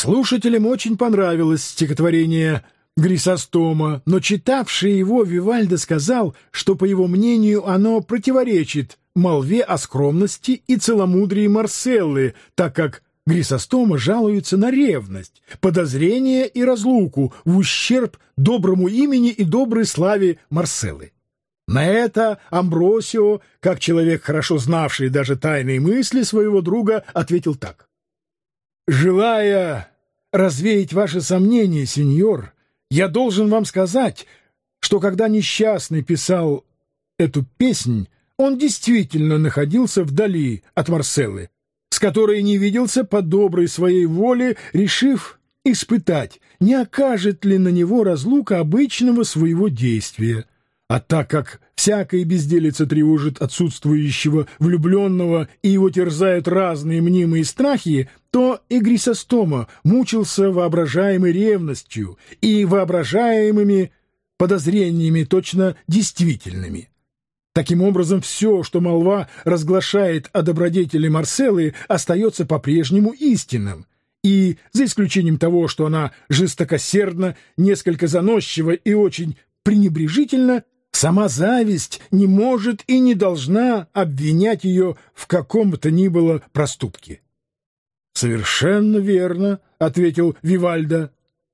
Слушателям очень понравилось стихотворение Грисостома, но читавший его Вивальди сказал, что, по его мнению, оно противоречит молве о скромности и целомудрии Марселлы, так как Грисостома жалуется на ревность, подозрение и разлуку в ущерб доброму имени и доброй славе Марселлы. На это Амбросио, как человек, хорошо знавший даже тайные мысли своего друга, ответил так. «Желая развеять ваши сомнения, сеньор, я должен вам сказать, что когда несчастный писал эту песнь, он действительно находился вдали от Марселлы, с которой не виделся по доброй своей воле, решив испытать, не окажет ли на него разлука обычного своего действия. А так как всякая безделица тревожит отсутствующего влюбленного и его терзают разные мнимые страхи, то и Грисостома мучился воображаемой ревностью и воображаемыми подозрениями точно действительными. Таким образом, все, что молва разглашает о добродетели Марселлы, остается по-прежнему истинным, и, за исключением того, что она жестокосердна, несколько заносчива и очень пренебрежительна, сама зависть не может и не должна обвинять ее в каком бы то ни было проступке. «Совершенно верно», — ответил Вивальди.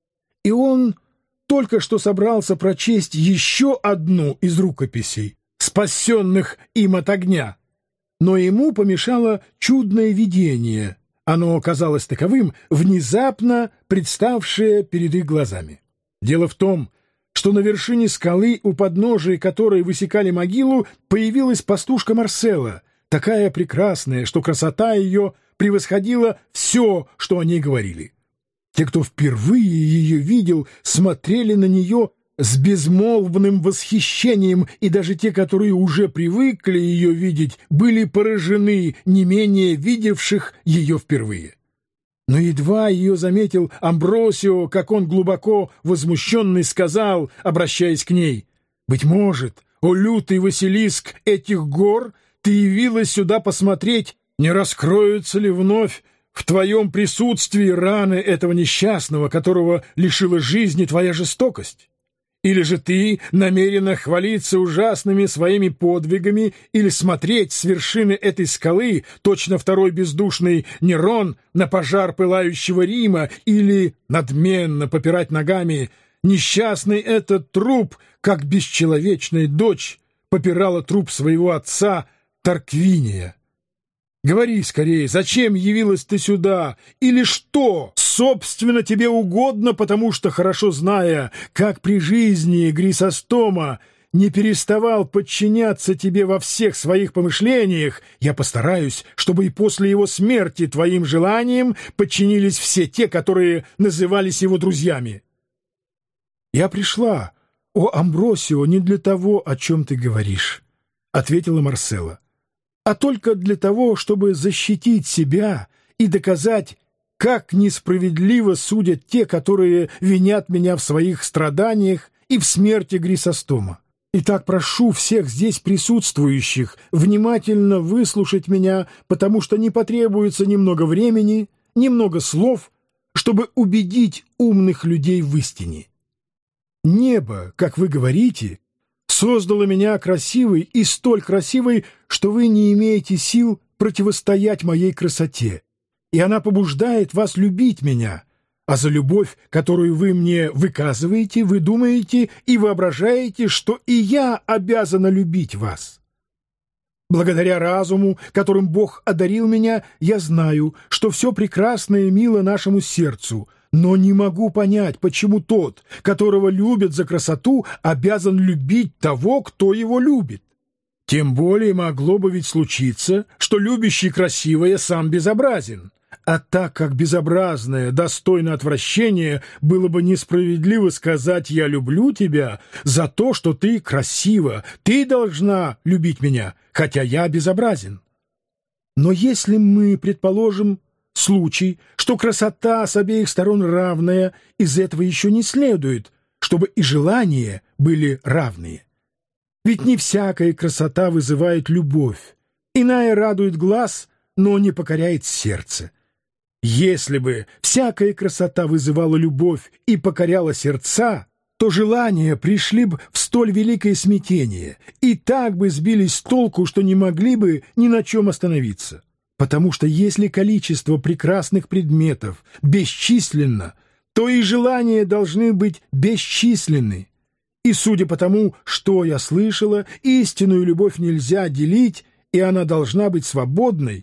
И он только что собрался прочесть еще одну из рукописей, спасенных им от огня, но ему помешало чудное видение. Оно казалось таковым, внезапно представшее перед их глазами. Дело в том, что на вершине скалы, у подножия которой высекали могилу, появилась пастушка Марселла, такая прекрасная, что красота ее превосходила все, что о ней говорили. Те, кто впервые ее видел, смотрели на нее с безмолвным восхищением, и даже те, которые уже привыкли ее видеть, были поражены не менее видевших ее впервые. Но едва ее заметил Амбросио, как он глубоко возмущенный сказал, обращаясь к ней, «Быть может, о лютый Василиск этих гор, ты явилась сюда посмотреть, не раскроются ли вновь в твоем присутствии раны этого несчастного, которого лишила жизни твоя жестокость? Или же ты намерена хвалиться ужасными своими подвигами или смотреть с вершины этой скалы, точно второй бездушный Нерон, на пожар пылающего Рима, или надменно попирать ногами несчастный этот труп, как бесчеловечная дочь попирала труп своего отца Тарквиния? Говори скорее, зачем явилась ты сюда? Или что, собственно, тебе угодно, потому что, хорошо зная, как при жизни Грисостома не переставал подчиняться тебе во всех своих помышлениях, я постараюсь, чтобы и после его смерти твоим желаниям подчинились все те, которые назывались его друзьями. Я пришла, о Амбросио, не для того, о чем ты говоришь, — ответила Марселла, а только для того, чтобы защитить себя и доказать, как несправедливо судят те, которые винят меня в своих страданиях и в смерти Грисостома. Итак, прошу всех здесь присутствующих внимательно выслушать меня, потому что не потребуется немного времени, немного слов, чтобы убедить умных людей в истине. Небо, как вы говорите, создало меня красивой и столь красивой, что вы не имеете сил противостоять моей красоте, и она побуждает вас любить меня, а за любовь, которую вы мне выказываете, вы думаете и воображаете, что и я обязана любить вас. Благодаря разуму, которым Бог одарил меня, я знаю, что все прекрасное и мило нашему сердцу, но не могу понять, почему тот, которого любят за красоту, обязан любить того, кто его любит. Тем более могло бы ведь случиться, что любящий красивое сам безобразен. А так как безобразное достойно отвращения, было бы несправедливо сказать «я люблю тебя» за то, что ты красива, ты должна любить меня, хотя я безобразен. Но если мы предположим случай, что красота с обеих сторон равная, из этого еще не следует, чтобы и желания были равные. Ведь не всякая красота вызывает любовь. Иная радует глаз, но не покоряет сердце. Если бы всякая красота вызывала любовь и покоряла сердца, то желания пришли бы в столь великое смятение и так бы сбились с толку, что не могли бы ни на чем остановиться. Потому что если количество прекрасных предметов бесчисленно, то и желания должны быть бесчисленны. И судя по тому, что я слышала, истинную любовь нельзя делить, и она должна быть свободной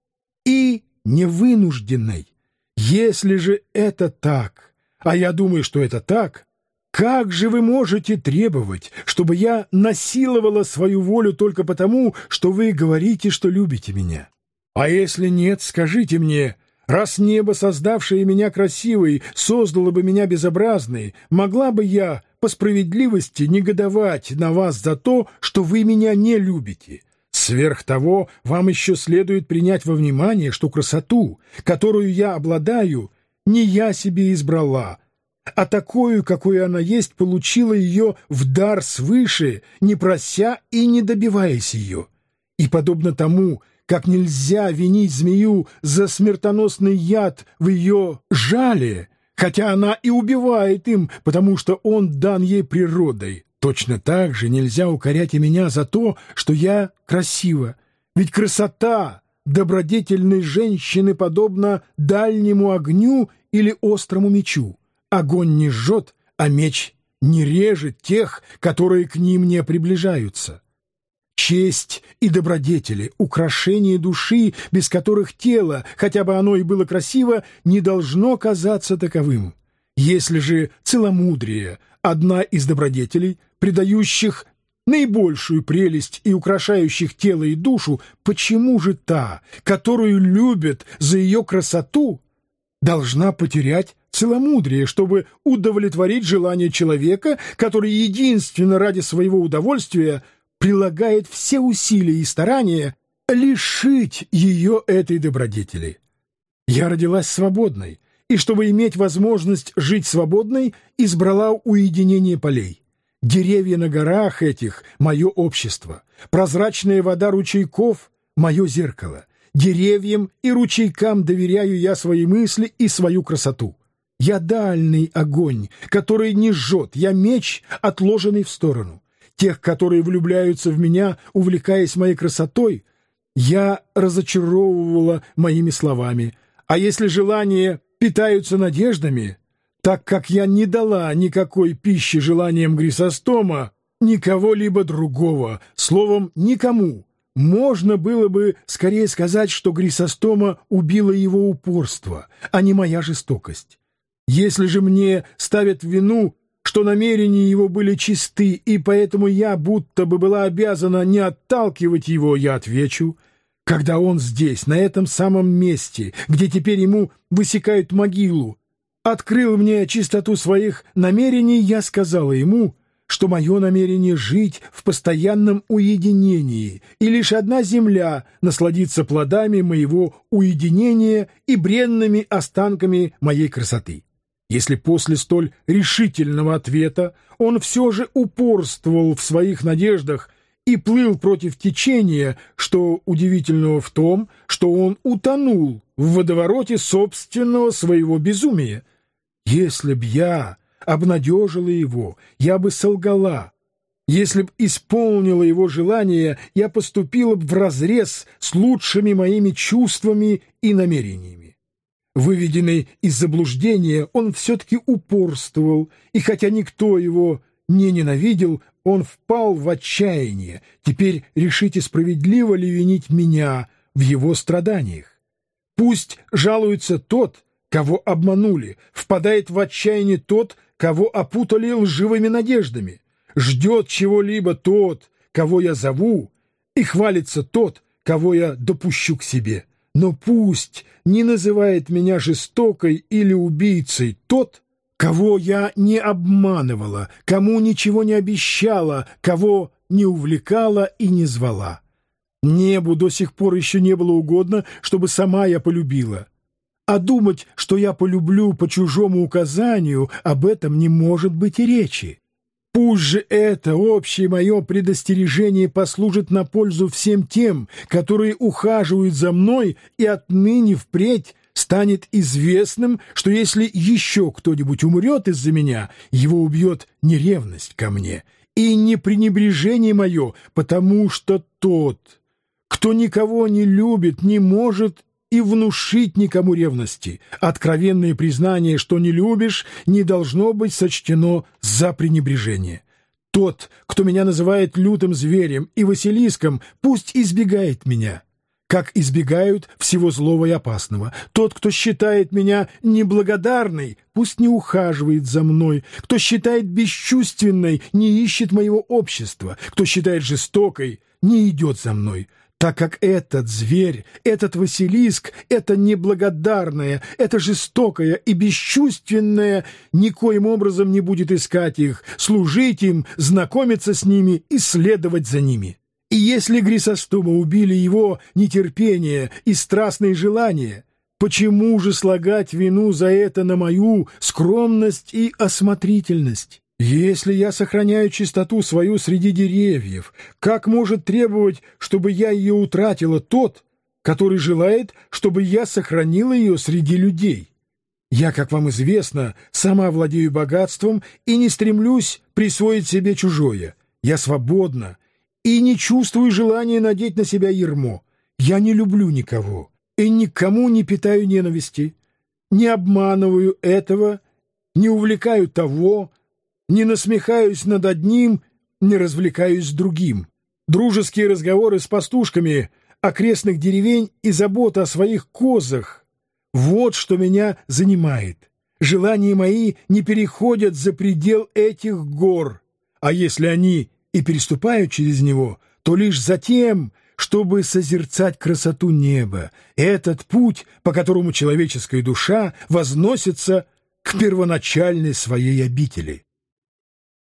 и невынужденной. Если же это так, а я думаю, что это так, как же вы можете требовать, чтобы я насиловала свою волю только потому, что вы говорите, что любите меня? А если нет, скажите мне, раз небо, создавшее меня красивой, создало бы меня безобразной, могла бы я по справедливости негодовать на вас за то, что вы меня не любите? Сверх того, вам еще следует принять во внимание, что красоту, которую я обладаю, не я себе избрала, а такую, какой она есть, получила ее в дар свыше, не прося и не добиваясь ее. И подобно тому, как нельзя винить змею за смертоносный яд в ее жале, хотя она и убивает им, потому что он дан ей природой, точно так же нельзя укорять и меня за то, что я красива. Ведь красота добродетельной женщины подобна дальнему огню или острому мечу. Огонь не жжет, а меч не режет тех, которые к ним не приближаются. Честь и добродетели, украшение души, без которых тело, хотя бы оно и было красиво, не должно казаться таковым. Если же целомудрие — одна из добродетелей, придающих наибольшую прелесть и украшающих тело и душу, почему же та, которую любят за ее красоту, должна потерять целомудрие, чтобы удовлетворить желание человека, который единственно ради своего удовольствия прилагает все усилия и старания лишить ее этой добродетели? Я родилась свободной, и чтобы иметь возможность жить свободной, избрала уединение полей. Деревья на горах этих — мое общество, прозрачная вода ручейков — мое зеркало. Деревьям и ручейкам доверяю я свои мысли и свою красоту. Я дальний огонь, который не жжет, я меч, отложенный в сторону. Тех, которые влюбляются в меня, увлекаясь моей красотой, я разочаровывала моими словами. А если желания питаются надеждами, так как я не дала никакой пищи желаниям Грисостома, никого-либо другого, словом, никому, можно было бы скорее сказать, что Грисостома убило его упорство, а не моя жестокость. Если же мне ставят в вину, что намерения его были чисты, и поэтому я будто бы была обязана не отталкивать его, я отвечу: когда он здесь, на этом самом месте, где теперь ему высекают могилу, открыл мне чистоту своих намерений, я сказала ему, что мое намерение жить в постоянном уединении, и лишь одна земля насладится плодами моего уединения и бренными останками моей красоты. Если после столь решительного ответа он все же упорствовал в своих надеждах и плыл против течения, что удивительного в том, что он утонул в водовороте собственного своего безумия. Если б я обнадежила его, я бы солгала. Если б исполнила его желание, я поступила б вразрез с лучшими моими чувствами и намерениями. Выведенный из заблуждения, он все-таки упорствовал, и хотя никто его не ненавидел, он впал в отчаяние. Теперь решите, справедливо ли винить меня в его страданиях? Пусть жалуется тот, кого обманули, впадает в отчаяние тот, кого опутали лживыми надеждами, ждет чего-либо тот, кого я зову, и хвалится тот, кого я допущу к себе. Но пусть не называет меня жестокой или убийцей тот, кого я не обманывала, кому ничего не обещала, кого не увлекала и не звала. Небу до сих пор еще не было угодно, чтобы сама я полюбила. А думать, что я полюблю по чужому указанию, об этом не может быть и речи. Пусть же это общее мое предостережение послужит на пользу всем тем, которые ухаживают за мной и отныне впредь станет известным, что если еще кто-нибудь умрет из-за меня, его убьет не ревность ко мне и не пренебрежение мое, потому что тот, кто никого не любит, не может и внушить никому ревности. Откровенное признание, что не любишь, не должно быть сочтено за пренебрежение. Тот, кто меня называет лютым зверем и Василиском, пусть избегает меня, как избегают всего злого и опасного. Тот, кто считает меня неблагодарной, пусть не ухаживает за мной. Кто считает бесчувственной, не ищет моего общества. Кто считает жестокой, не идет за мной. Так как этот зверь, этот Василиск, это неблагодарное, это жестокое и бесчувственное никоим образом не будет искать их, служить им, знакомиться с ними и следовать за ними. И если Грисостома убили его нетерпение и страстные желания, почему же слагать вину за это на мою скромность и осмотрительность? Если я сохраняю чистоту свою среди деревьев, как может требовать, чтобы я ее утратила тот, который желает, чтобы я сохранила ее среди людей? Я, как вам известно, сама владею богатством и не стремлюсь присвоить себе чужое. Я свободна и не чувствую желания надеть на себя ярмо. Я не люблю никого и никому не питаю ненависти, не обманываю этого, не увлекаю того, не насмехаюсь над одним, не развлекаюсь с другим. Дружеские разговоры с пастушками окрестных деревень и забота о своих козах — вот что меня занимает. Желания мои не переходят за предел этих гор, а если они и переступают через него, то лишь за тем, чтобы созерцать красоту неба, этот путь, по которому человеческая душа возносится к первоначальной своей обители.